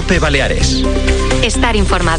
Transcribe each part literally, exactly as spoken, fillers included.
COPE Baleares. Estar informado.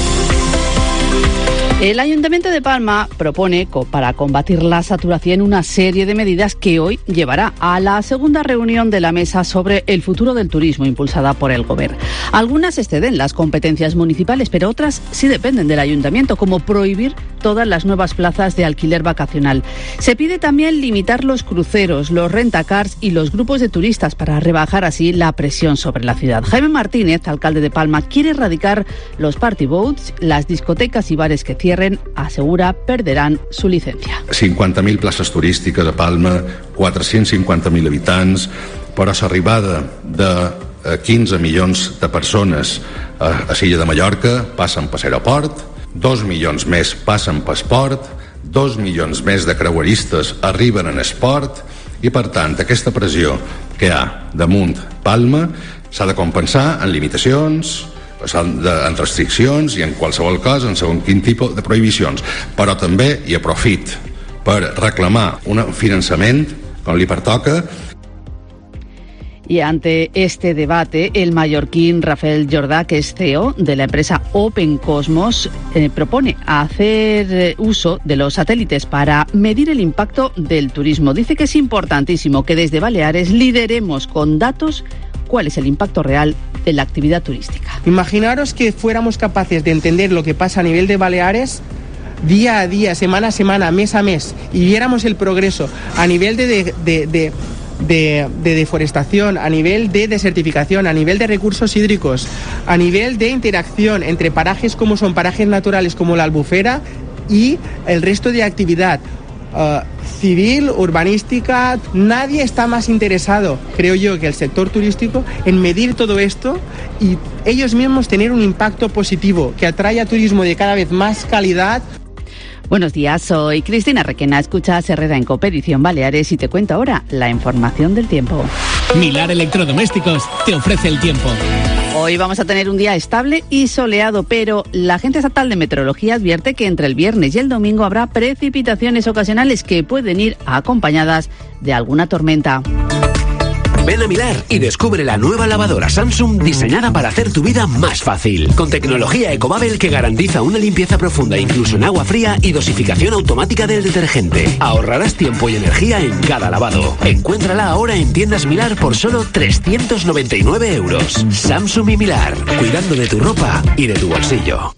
El Ayuntamiento de Palma propone, para combatir la saturación, una serie de medidas que hoy llevará a la segunda reunión de la mesa sobre el futuro del turismo impulsada por el Gobierno. Algunas exceden las competencias municipales, pero otras sí dependen del Ayuntamiento, como prohibir todas las nuevas plazas de alquiler vacacional. Se pide también limitar los cruceros, los rentacars y los grupos de turistas para rebajar así la presión sobre la ciudad. Jaime Martínez, alcalde de Palma, quiere erradicar los party boats, las discotecas y bares que cierren, asegura, perderan su licencia. cinquanta mil places turístiques a Palma, quatre-cents cinquanta mil habitants, però l'arribada de quinze milions de persones a, a Silla de Mallorca passen per l'aeroport, dos milions més passen per esport, dos milions més de creueristes arriben en esport i, per tant, aquesta pressió que hi ha damunt Palma s'ha de compensar en limitacions, en restriccions i en qualsevol cas en segon quin tipus de prohibicions, però també hi aprofit per reclamar un finançament com li pertoca. Y ante este debate, el mallorquín Rafael Jordà, que es C E O de la empresa Open Cosmos, eh, propone hacer uso de los satélites para medir el impacto del turismo. Dice que es importantísimo que desde Baleares lideremos con datos cuál es el impacto real de la actividad turística. Imaginaros que fuéramos capaces de entender lo que pasa a nivel de Baleares día a día, semana a semana, mes a mes, y viéramos el progreso a nivel de, de, de, de, de, de deforestación, a nivel de desertificación, a nivel de recursos hídricos, a nivel de interacción entre parajes como son parajes naturales como la Albufera y el resto de actividad. Uh, civil, urbanística, nadie está más interesado, creo yo, que el sector turístico en medir todo esto y ellos mismos tener un impacto positivo que atraiga turismo de cada vez más calidad. Buenos días, soy Cristina Requena, escuchas Herrera en COPE Edición Baleares y te cuento ahora la información del tiempo. Milar Electrodomésticos te ofrece el tiempo. Hoy vamos a tener un día estable y soleado, pero la Agencia Estatal de Meteorología advierte que entre el viernes y el domingo habrá precipitaciones ocasionales que pueden ir acompañadas de alguna tormenta. Ven a Milar y descubre la nueva lavadora Samsung diseñada para hacer tu vida más fácil. Con tecnología Ecobabel que garantiza una limpieza profunda incluso en agua fría y dosificación automática del detergente. Ahorrarás tiempo y energía en cada lavado. Encuéntrala ahora en tiendas Milar por solo trescientos noventa y nueve euros. Samsung y Milar, cuidando de tu ropa y de tu bolsillo.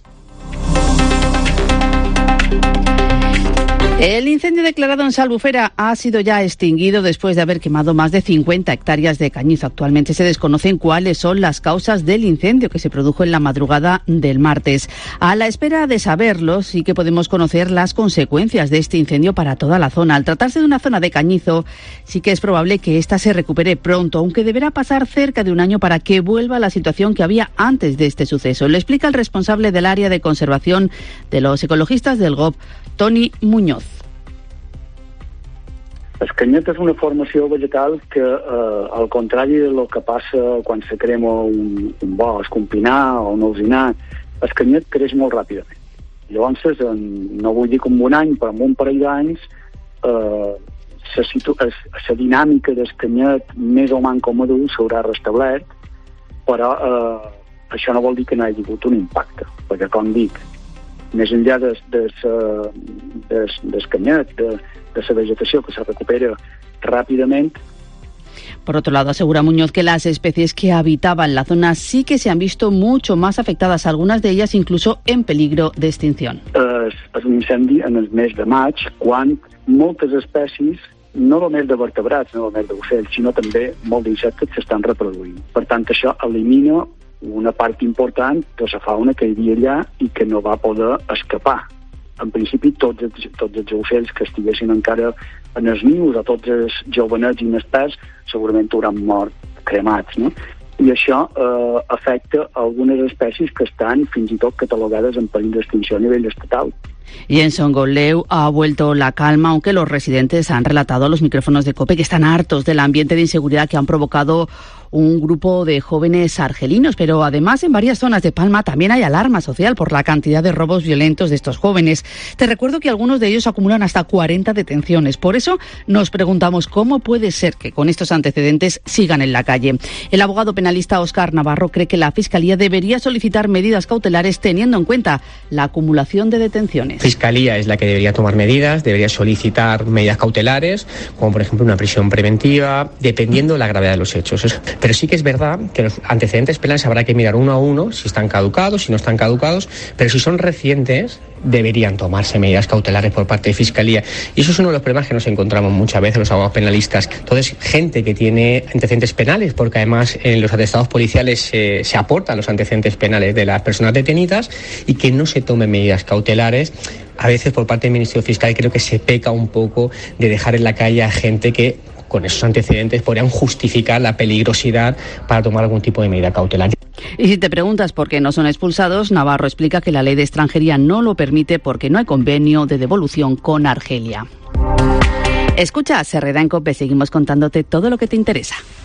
El incendio declarado en Albufera ha sido ya extinguido después de haber quemado más de cincuenta hectáreas de cañizo. Actualmente se desconocen cuáles son las causas del incendio que se produjo en la madrugada del martes. A la espera de saberlo, sí que podemos conocer las consecuencias de este incendio para toda la zona. Al tratarse de una zona de cañizo, sí que es probable que ésta se recupere pronto, aunque deberá pasar cerca de un año para que vuelva a la situación que había antes de este suceso. Lo explica el responsable del área de conservación de los ecologistas del G O B, Toni Muñoz. El canyet és una formació vegetal que, eh, al contrari del que passa quan se crema un, un bosc, un pinar o un alzinar, el canyet creix molt ràpidament. Llavors, en, no vull dir com un any, però en un parell d'anys, eh, la dinàmica del canyet més o menys com adult s'haurà restablert, però eh, això no vol dir que no hi hagi hagut un impacte, perquè, com dic, més enllà del de, de, de, de canyet, de, de la vegetació que se recupera rápidamente. Por otro lado, asegura Muñoz que las especies que habitaban la zona sí que se han visto mucho más afectadas, algunas de ellas incluso en peligro de extinción. És, és un incendi en el mes de maig, quan moltes espècies, no només de vertebrats, no només d'ocells, sinó també molt d'insectes s'estan reproduint. Per tant, això elimina una part important de la fauna que hi havia allà i que no va poder escapar. En principi, tots els, tots els ocells que estiguessin encara en els nius, o tots els jovenets inexperts, segurament hauran mort cremats, no? Y això eh, afecta a algunes espècies que estan fins i tot catalogades en perill d'extinció a nivell estatal. Y en Songoleu ha vuelto la calma, aunque los residentes han relatado a los micrófonos de COPE que están hartos del ambiente de inseguridad que han provocado un grupo de jóvenes argelinos, pero además en varias zonas de Palma también hay alarma social por la cantidad de robos violentos de estos jóvenes. Te recuerdo que algunos de ellos acumulan hasta cuarenta detenciones. Por eso nos preguntamos cómo puede ser que con estos antecedentes sigan en la calle. El abogado penalista Óscar Navarro cree que la Fiscalía debería solicitar medidas cautelares teniendo en cuenta la acumulación de detenciones. La Fiscalía es la que debería tomar medidas, debería solicitar medidas cautelares, como por ejemplo una prisión preventiva, dependiendo de la gravedad de los hechos. Pero sí que es verdad que los antecedentes penales habrá que mirar uno a uno, si están caducados, si no están caducados, pero si son recientes, deberían tomarse medidas cautelares por parte de Fiscalía. Y eso es uno de los problemas que nos encontramos muchas veces los abogados penalistas. Entonces, gente que tiene antecedentes penales, porque además en los atestados policiales eh, se aportan los antecedentes penales de las personas detenidas, y que no se tomen medidas cautelares. A veces por parte del Ministerio Fiscal creo que se peca un poco de dejar en la calle a gente que con esos antecedentes podrían justificar la peligrosidad para tomar algún tipo de medida cautelar. Y si te preguntas por qué no son expulsados, Navarro explica que la ley de extranjería no lo permite porque no hay convenio de devolución con Argelia. Escucha, Herrera en COPE, seguimos contándote todo lo que te interesa.